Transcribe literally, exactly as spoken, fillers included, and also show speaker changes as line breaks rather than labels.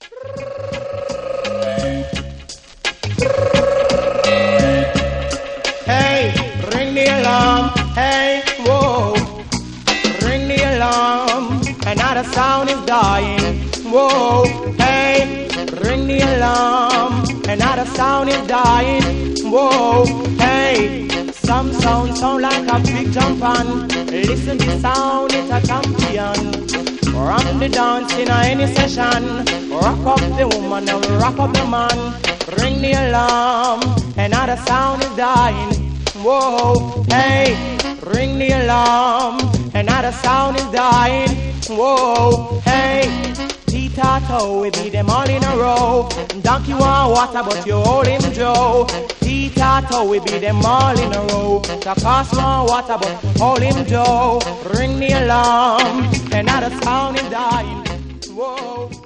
Hey, ring the alarm. Hey, whoa. Ring the alarm. Another sound is dying. Whoa. Hey, ring the alarm. Another sound is dying. Whoa. Hey, some sound sound like a big jump on. Listen to the sound, it's a champion. Rock the dance in any session. Rock up the woman and rock up the man. Ring the alarm, another sound is dying. Whoa, hey, ring the alarm, another sound is dying. Whoa, hey, Titato, we beat them all in a row. Donkey want water, but you hold him Joe. Titato, we beat them all in a row. The cost want water, but hold him Joe. Ring the alarm, another sound is dying. Whoa.